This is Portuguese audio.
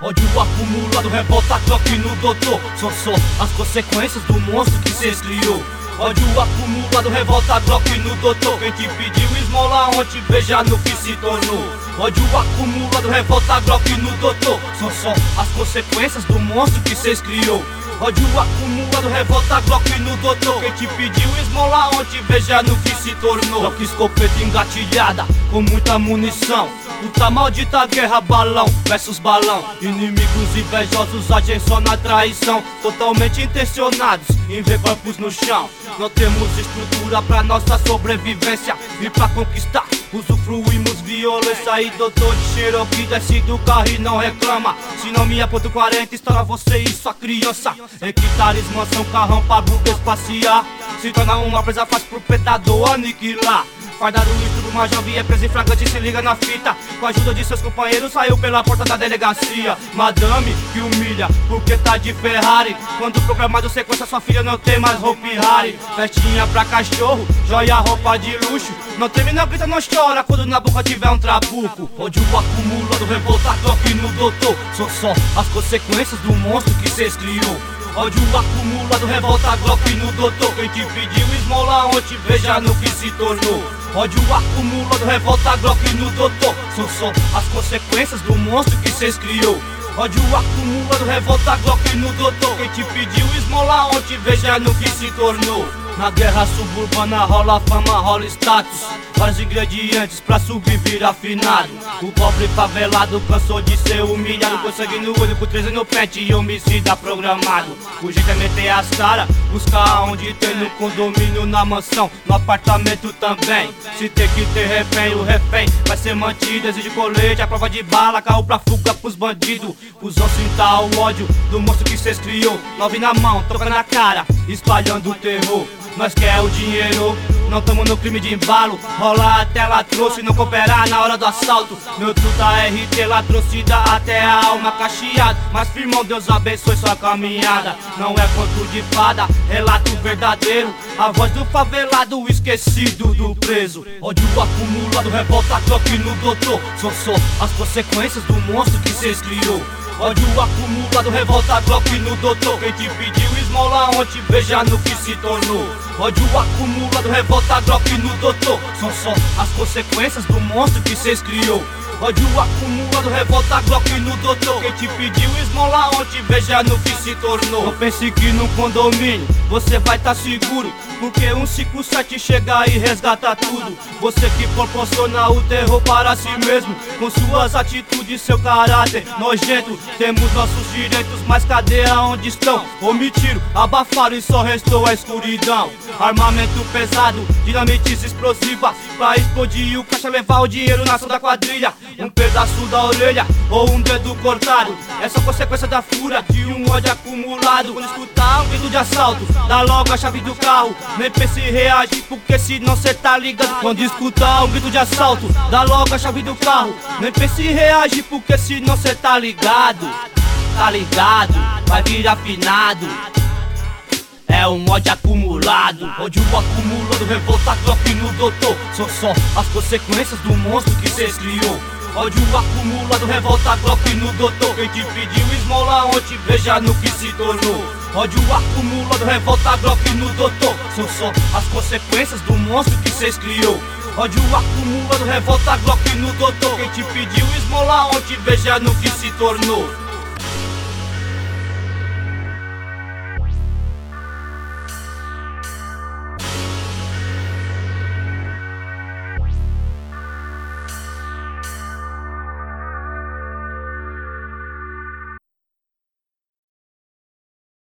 Ódio acumulado, revolta, choque no doutor. São só as consequências do monstro que cês criou. Ódio acumulado, revolta, choque no doutor. Quem te pediu esmola ontem, veja no que se tornou. Ódio acumulado, revolta, choque no doutor. São só as consequências do monstro que cês criou. Ódio acumulado, revolta, Glock no doutor. Quem te pediu esmola ontem, veja no que se tornou. Glock, escopeta engatilhada, com muita munição. Luta maldita, guerra, balão versus balão. Inimigos invejosos agem só na traição. Totalmente intencionados em ver corpos no chão. Não temos estrutura pra nossa sobrevivência. E pra conquistar, usufruímos violência. E doutor de Cherokee desce do carro e não reclama. Se não me aponta 40, estoura você e sua criança. Hectares, mansão, carrão pra burguês passear. Se torna uma presa fácil pro predador aniquilar. Fardado do uma jovem é presa em flagrante, se liga na fita. Com a ajuda de seus companheiros saiu pela porta da delegacia. Madame que humilha, porque tá de Ferrari. Quando programado sequência, sua filha não tem mais roupa Harry. Festinha pra cachorro, joia, roupa de luxo. Não treme, não grita, não chora quando na boca tiver um trabuco. Ódio acumulado, revolta, toque no doutor. São só as consequências do monstro que cês criou. Ódio acumulado, revolta, Glock no doutor. Quem te pediu esmola ontem, veja no que se tornou. Ódio acumulado, revolta, Glock no doutor. São só as consequências do monstro que cês criou. Ódio acumulado, revolta, Glock no doutor. Quem te pediu esmola ontem, veja no que se tornou. Na guerra suburbana rola fama, rola status. Vários ingredientes pra subir afinado. O pobre favelado cansou de ser humilhado. Com sangue no olho, com 13 no pente e homicida programado. O jeito é meter as caras, buscar onde tem no condomínio, na mansão, no apartamento também. Se tem que ter refém, o refém vai ser mantido. Exige colete, a prova de bala, carro pra fuga pros bandidos. Cusão, sinta o ódio do monstro que cês criou. 9 na mão, toca na cara, espalhando o terror. Nós quer o dinheiro, não tamo no crime de embalo. Rola até lá trouxe, não cooperar na hora do assalto. Meu truta RT lá trouxe da até a alma cacheada. Mas firmão, Deus abençoe sua caminhada. Não é conto de fada, relato verdadeiro. A voz do favelado esquecido do preso. Ódio acumulado, revolta, choque no doutor. São só as consequências do monstro que cês criou. Ódio acumulado, revolta, Glock no doutor. Quem te pediu esmola ontem, veja no que se tornou. Ódio acumulado, revolta, Glock no doutor. São só as consequências do monstro que cês criou. Ódio acumulado, revolta, Glock no doutor. Quem te pediu esmola ontem, veja no que se tornou. Não pense que no condomínio você vai tá seguro, porque 157 chega e resgata tudo. Você que proporciona o terror para si mesmo, com suas atitudes, seu caráter nojento. Temos nossos direitos, mas cadê aonde estão? Omitiram, abafaram e só restou a escuridão. Armamento pesado, dinamites explosivas, pra explodir o caixa, levar o dinheiro na ação da quadrilha. Um pedaço da orelha ou um dedo cortado, é só consequência da fúria de um ódio acumulado. Quando escutar um grito de assalto, dá logo a chave do carro. Nem pense em reagir, porque senão cê tá ligado. Quando escutar um grito de assalto, dá logo a chave do carro. Nem pense em reagir, porque senão cê tá ligado. Tá ligado, vai vir afinado. É um ódio acumulado. Ódio acumulado, revolta, Glock no doutor. São só as consequências do monstro que cês criou. Ódio acumulado, revolta, Glock no doutor. Quem te pediu esmola ontem, veja no que se tornou. Ódio acumulado, revolta, Glock no doutor. São só as consequências do monstro que cês criou. Ódio acumulado, revolta, Glock no doutor. Quem te pediu esmola ontem, veja no que se tornou.